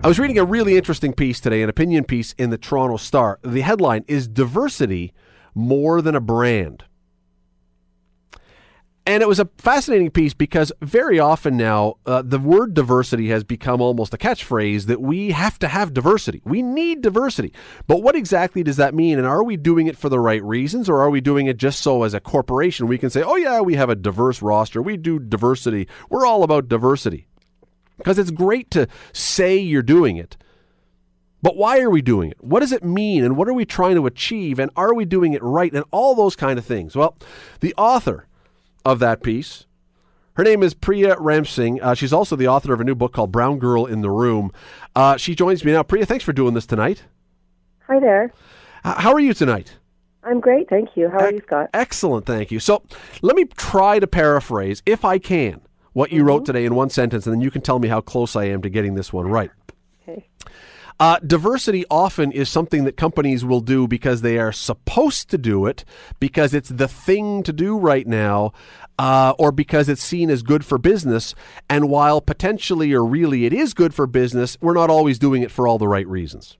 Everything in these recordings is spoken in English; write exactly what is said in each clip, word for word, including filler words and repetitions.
I was reading a really interesting piece today, an opinion piece in the Toronto Star. The headline is "Diversity More Than a Brand." And it was a fascinating piece because very often now uh, the word diversity has become almost a catchphrase that we have to have diversity. We need diversity. But what exactly does that mean? And are we doing it for the right reasons, or are we doing it just so as a corporation we can say, oh yeah, we have a diverse roster. We do diversity. We're all about diversity. Because it's great to say you're doing it. But why are we doing it? What does it mean? And what are we trying to achieve? And are we doing it right? And all those kind of things. Well, the author of that piece, her name is Priya Ramsingh. Uh, she's also the author of a new book called Brown Girl in the Room. Uh, she joins me now. Priya, thanks for doing this tonight. Hi there. Uh, how are you tonight? I'm great, thank you. How are e- you, Scott? Excellent, thank you. So let me try to paraphrase, if I can, what you mm-hmm. wrote today in one sentence, and then you can tell me how close I am to getting this one right. Okay. Uh, diversity often is something that companies will do because they are supposed to do it, because it's the thing to do right now, uh, or because it's seen as good for business. And while potentially or really it is good for business, we're not always doing it for all the right reasons.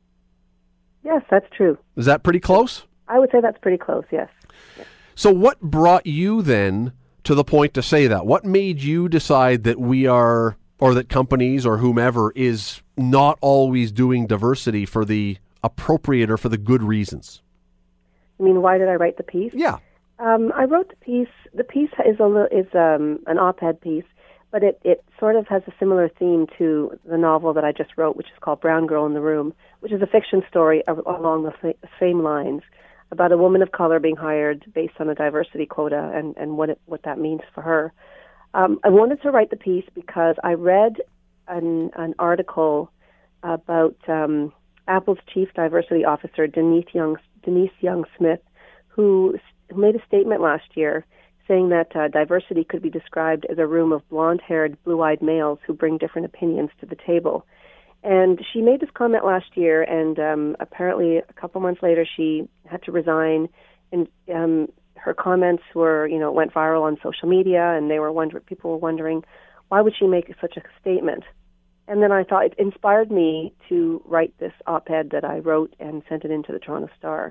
Yes, that's true. Is that pretty close? I would say that's pretty close, yes. yes. So what brought you then to the point to say that? What made you decide that we are, or that companies or whomever is not always doing diversity for the appropriate or for the good reasons? I mean, why did I write the piece? Yeah. Um, I wrote the piece. The piece is a is um, an op-ed piece, but it, it sort of has a similar theme to the novel that I just wrote, which is called Brown Girl in the Room, which is a fiction story along the same lines about a woman of color being hired based on a diversity quota and, and what it, what that means for her. Um, I wanted to write the piece because I read an, an article about um, Apple's chief diversity officer, Denise Young, Denise Young Smith, who made a statement last year saying that uh, diversity could be described as a room of blonde-haired, blue-eyed males who bring different opinions to the table. And she made this comment last year, and um, apparently a couple months later she had to resign, and um, her comments were, you know, went viral on social media, and they were wondering, people were wondering, why would she make such a statement? And then I thought it inspired me to write this op-ed that I wrote and sent it into the Toronto Star.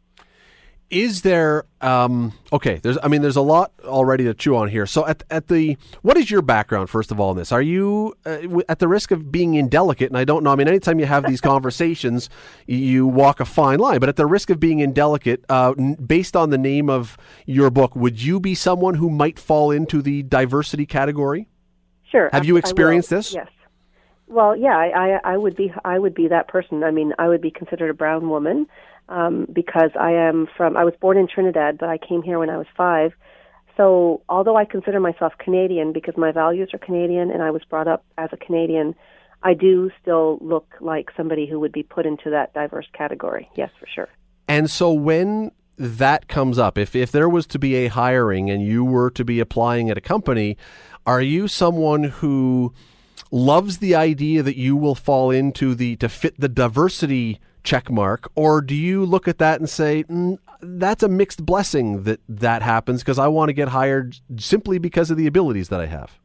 Is there, um, okay, there's, I mean, there's a lot already to chew on here. So at at the, what is your background, first of all, in this? Are you, uh, at the risk of being indelicate, and I don't know, I mean, anytime you have these conversations, you walk a fine line, but at the risk of being indelicate, uh, based on the name of your book, would you be someone who might fall into the diversity category? Sure. Have you experienced this? Yes. Well, yeah, I, I, I would be, I would be that person. I mean, I would be considered a brown woman. Um, because I am from, I was born in Trinidad, but I came here when I was five. So although I consider myself Canadian because my values are Canadian and I was brought up as a Canadian, I do still look like somebody who would be put into that diverse category. Yes, for sure. And so when that comes up, if, if there was to be a hiring and you were to be applying at a company, are you someone who loves the idea that you will fall into the, to fit the diversity check mark, or do you look at that and say, mm, that's a mixed blessing that that happens because I want to get hired simply because of the abilities that I have?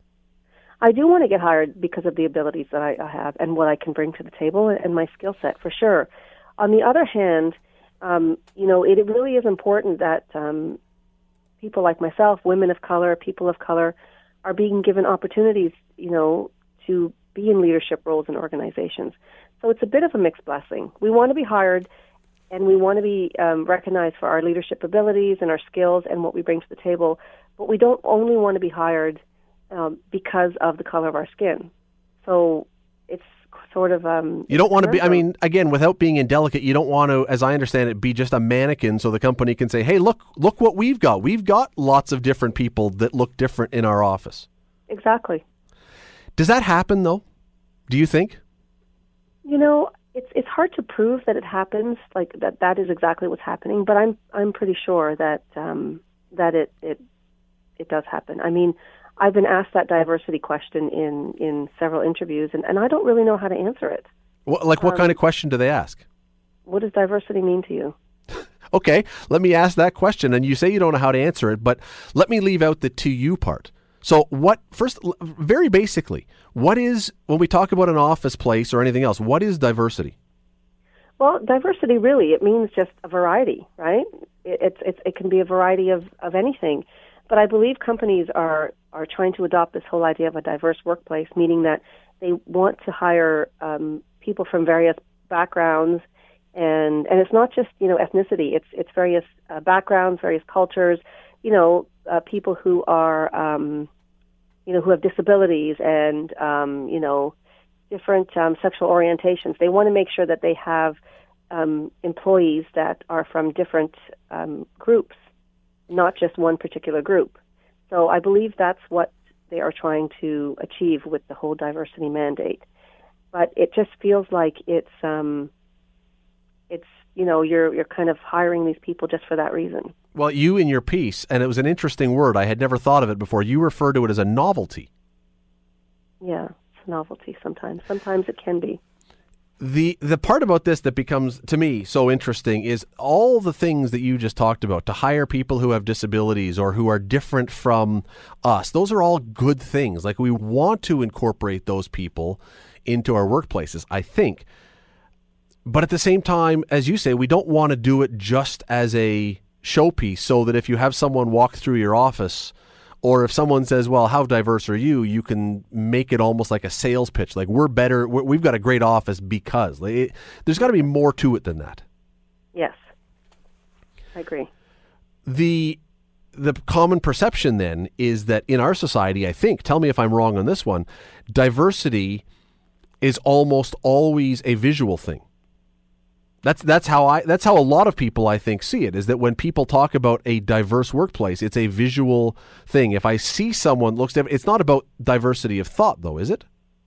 I do want to get hired because of the abilities that I, I have and what I can bring to the table and my skill set, for sure. On the other hand, um, you know, it, it really is important that um, people like myself, women of color, people of color, are being given opportunities, you know, to be in leadership roles in organizations. So it's a bit of a mixed blessing. We want to be hired, and we want to be um, recognized for our leadership abilities and our skills and what we bring to the table, but we don't only want to be hired um, because of the color of our skin. So it's sort of... Um, you don't want to be, I mean, again, without being indelicate, you don't want to, as I understand it, be just a mannequin so the company can say, hey, look, look what we've got. We've got lots of different people that look different in our office. Exactly. Does that happen, though? Do you think? You know, it's it's hard to prove that it happens, like that that is exactly what's happening, but I'm I'm pretty sure that um, that it, it it does happen. I mean, I've been asked that diversity question in, in several interviews, and, and I don't really know how to answer it. What, like what um, kind of question do they ask? What does diversity mean to you? Okay, let me ask that question, and you say you don't know how to answer it, but let me leave out the to you part. So what, first, very basically, what is, when we talk about an office place or anything else, what is diversity? Well, diversity really, it means just a variety, right? It, it's, it's, it can be a variety of, of anything. But I believe companies are, are trying to adopt this whole idea of a diverse workplace, meaning that they want to hire um, people from various backgrounds, and and it's not just, you know, ethnicity. It's it's various uh, backgrounds, various cultures, you know, uh, people who are, um, you know, who have disabilities and, um, you know, different um, sexual orientations. They want to make sure that they have um, employees that are from different um, groups, not just one particular group. So I believe that's what they are trying to achieve with the whole diversity mandate. But it just feels like it's, um, it's you know, you're you're kind of hiring these people just for that reason. Well, you in your piece, and it was an interesting word, I had never thought of it before, you refer to it as a novelty. Yeah, it's a novelty sometimes. Sometimes it can be. The the part about this that becomes, to me, so interesting is all the things that you just talked about, to hire people who have disabilities or who are different from us. Those are all good things. Like, we want to incorporate those people into our workplaces, I think. But at the same time, as you say, we don't want to do it just as a showpiece, so that if you have someone walk through your office, or if someone says, well, how diverse are you? You can make it almost like a sales pitch. Like, we're better, we're, we've got a great office because. Like, it, there's got to be more to it than that. Yes, I agree. The the common perception then is that in our society, I think, tell me if I'm wrong on this one, diversity is almost always a visual thing. That's that's how I that's how a lot of people, I think, see it, is that when people talk about a diverse workplace, it's a visual thing. If I see someone looks different, it's not about diversity of thought, though, is it?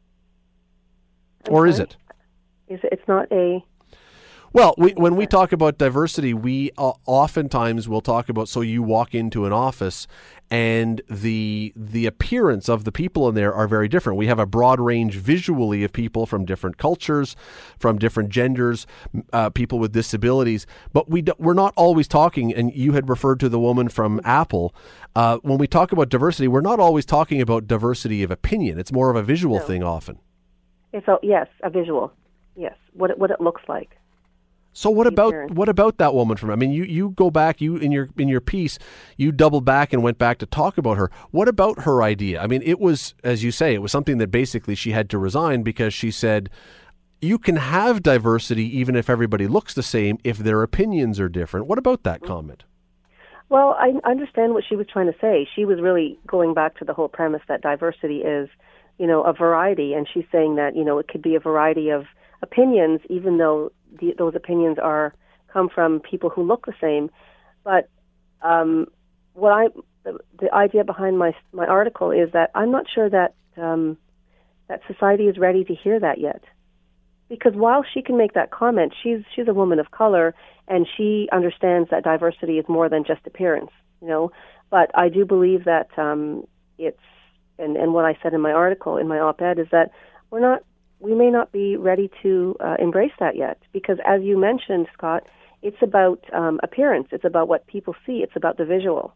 I'm or sorry? is it? Is it? It's not a. Well, we, when we talk about diversity, we uh, oftentimes will talk about, so you walk into an office and the the appearance of the people in there are very different. We have a broad range visually of people from different cultures, from different genders, uh, people with disabilities, but we do, we're not always talking, and you had referred to the woman from Apple. Uh, when we talk about diversity, we're not always talking about diversity of opinion. It's more of a visual No. thing often. It's a, yes, a visual. Yes, what it, what it looks like. So what about appearance. what about that woman from? I mean, you, you go back, you in your in your piece, you doubled back and went back to talk about her. What about her idea? I mean, it was, as you say, it was something that basically she had to resign because she said, you can have diversity even if everybody looks the same if their opinions are different. What about that comment? Well, I understand what she was trying to say. She was really going back to the whole premise that diversity is, you know, a variety, and she's saying that, you know, it could be a variety of opinions, even though the, those opinions are come from people who look the same. But um, what I the, the idea behind my my article is that I'm not sure that um, that society is ready to hear that yet. Because while she can make that comment, she's she's a woman of color, and she understands that diversity is more than just appearance, you know. But I do believe that um, it's and and what I said in my article, in my op-ed, is that we're not. we may not be ready to uh, embrace that yet, because as you mentioned, Scott, it's about um, appearance. It's about what people see. It's about the visual.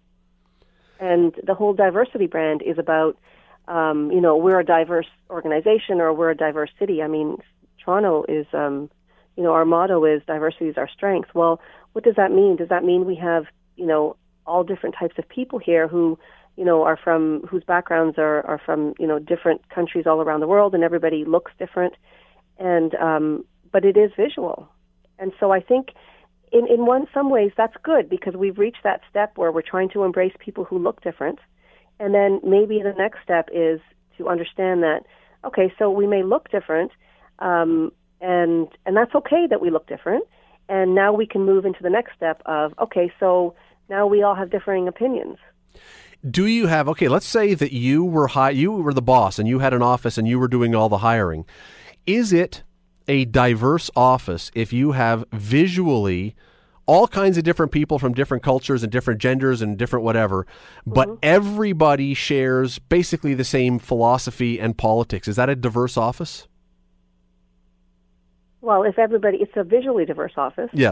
And the whole diversity brand is about, um, you know, we're a diverse organization or we're a diverse city. I mean, Toronto is, um, you know, our motto is diversity is our strength. Well, what does that mean? Does that mean we have, you know, all different types of people here who, you know, are from, whose backgrounds are, are from, you know, different countries all around the world, and everybody looks different, and um, but it is visual. And so I think in, in one, some ways that's good, because we've reached that step where we're trying to embrace people who look different, and then maybe the next step is to understand that, okay, so we may look different, um, and and that's okay that we look different, and now we can move into the next step of, okay, so now we all have differing opinions. Do you have, okay, let's say that you were hi- you were the boss and you had an office and you were doing all the hiring. Is it a diverse office if you have visually all kinds of different people from different cultures and different genders and different whatever, but mm-hmm. everybody shares basically the same philosophy and politics? Is that a diverse office? Well, if everybody, it's a visually diverse office. Yes.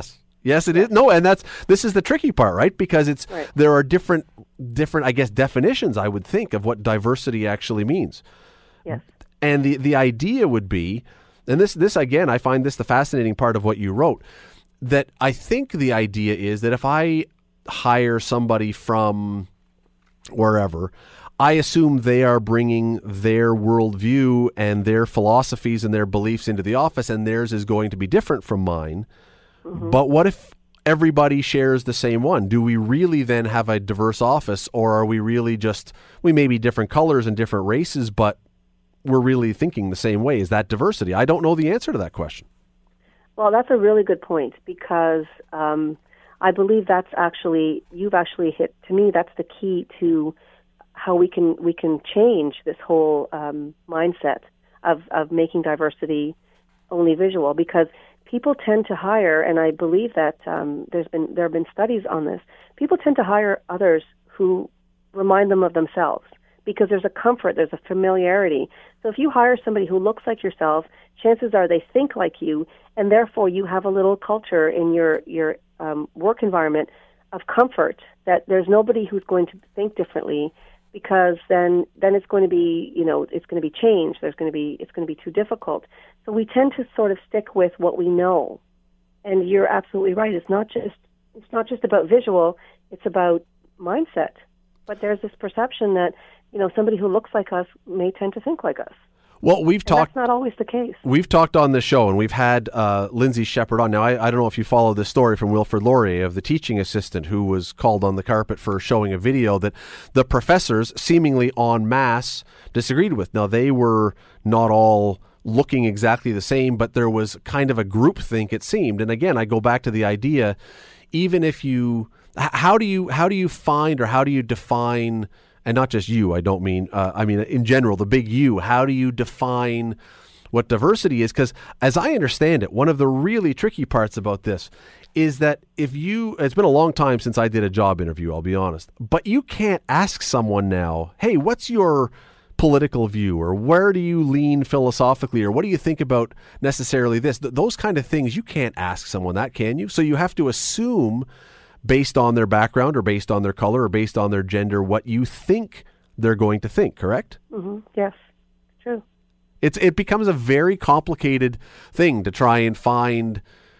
Yes, it is. No, and that's this is the tricky part, right? Because it's Right. there are different different I guess definitions, I would think, of what diversity actually means. Yes. And the the idea would be, and this this again, I find this the fascinating part of what you wrote, that I think the idea is that if I hire somebody from wherever, I assume they are bringing their worldview and their philosophies and their beliefs into the office, and theirs is going to be different from mine. Mm-hmm. But what if everybody shares the same one? Do we really then have a diverse office, or are we really just, we may be different colors and different races, but we're really thinking the same way? Is that diversity? I don't know the answer to that question. Well, that's a really good point, because um, I believe that's actually, you've actually hit, to me, that's the key to how we can we can change this whole um, mindset of, of making diversity only visual, because people tend to hire, and I believe that um, there's been there have been studies on this, people tend to hire others who remind them of themselves, because there's a comfort, there's a familiarity. So if you hire somebody who looks like yourself, chances are they think like you, and therefore you have a little culture in your, your um, work environment of comfort, that there's nobody who's going to think differently, because then then it's going to be, you know, it's going to be changed. There's going to be, it's going to be too difficult. So we tend to sort of stick with what we know. And you're absolutely right. It's not just it's not just about visual, it's about mindset. But there's this perception that, you know, somebody who looks like us may tend to think like us. Well, we've And talked. that's not always the case. We've talked on this show, and we've had uh, Lindsay Shepherd on. Now, I, I don't know if you follow this story from Wilfrid Laurier of the teaching assistant who was called on the carpet for showing a video that the professors seemingly en masse disagreed with. Now, they were not all looking exactly the same, but there was kind of a groupthink, it seemed. And again, I go back to the idea, even if you, how do you, how do you find, or how do you define, and not just you, I don't mean, uh, I mean, in general, the big you, how do you define what diversity is? Because as I understand it, one of the really tricky parts about this is that if you, it's been a long time since I did a job interview, I'll be honest, but you can't ask someone now, hey, what's your political view, or where do you lean philosophically, or what do you think about necessarily this? Th- those kind of things, you can't ask someone that, can you? So you have to assume, based on their background or based on their color or based on their gender, what you think they're going to think, correct? Mm-hmm. Yes, true. It's it becomes a very complicated thing to try and find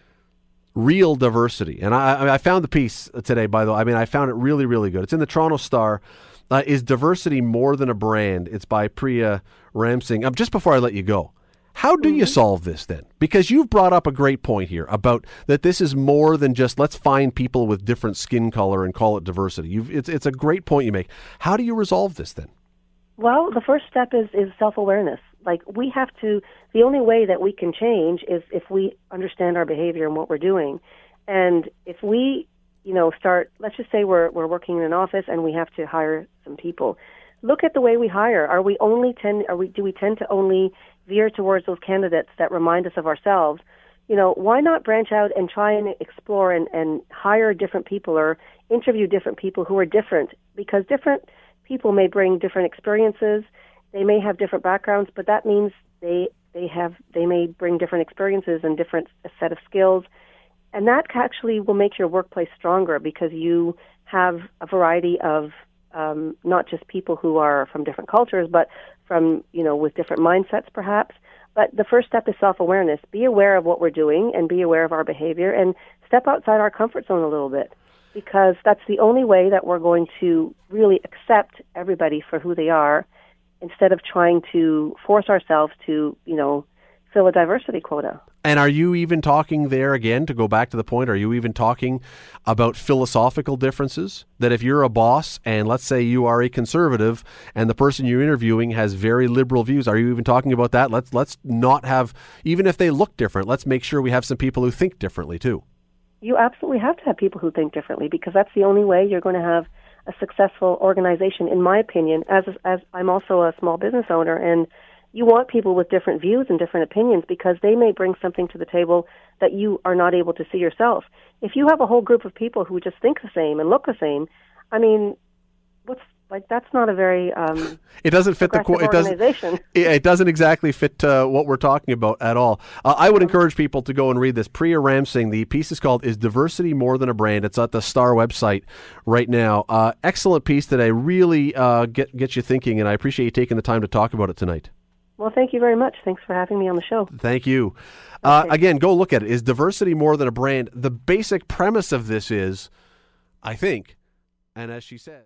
real diversity. And I, I found the piece today, by the way. I mean, I found it really, really good. It's in the Toronto Star. Uh, is diversity more than a brand? It's by Priya Ramsingh. Um, just before I let you go, how do you solve this then? Because you've brought up a great point here about that this is more than just let's find people with different skin color and call it diversity. You've, it's it's a great point you make. How do you resolve this then? Well, the first step is, is self-awareness. Like, we have to, the only way that we can change is if we understand our behavior and what we're doing. And if we, you know, start, let's just say we're we're working in an office and we have to hire some people. Look at the way we hire. Are we only tend, are we, do we tend to only veer towards those candidates that remind us of ourselves? You know, why not branch out and try and explore and, and hire different people, or interview different people who are different? Because different people may bring different experiences. They may have different backgrounds, but that means they they have they may bring different experiences and different a set of skills. And that actually will make your workplace stronger, because you have a variety of um, not just people who are from different cultures, but from, you know, with different mindsets perhaps. But the first step is self-awareness. Be aware of what we're doing and be aware of our behavior, and step outside our comfort zone a little bit, because that's the only way that we're going to really accept everybody for who they are, instead of trying to force ourselves to, you know, fill a diversity quota. And are you even talking there, again, to go back to the point, are you even talking about philosophical differences? That if you're a boss and let's say you are a conservative and the person you're interviewing has very liberal views, are you even talking about that? Let's let's not have, even if they look different, let's make sure we have some people who think differently too. You absolutely have to have people who think differently, because that's the only way you're going to have a successful organization, in my opinion. As as I'm also a small business owner, and you want people with different views and different opinions, because they may bring something to the table that you are not able to see yourself. If you have a whole group of people who just think the same and look the same, I mean, what's Like, that's not a very um, it doesn't fit the qu- it doesn't organization. it, it doesn't exactly fit uh, what we're talking about at all. Uh, I would encourage people to go and read this. Priya Ramsingh. The piece is called "Is Diversity More Than a Brand?" It's at the Star website right now. Uh, excellent piece that I really uh, get get you thinking, and I appreciate you taking the time to talk about it tonight. Well, thank you very much. Thanks for having me on the show. Thank you. Uh, again, go look at it. Is diversity more than a brand? The basic premise of this is, I think, and as she said.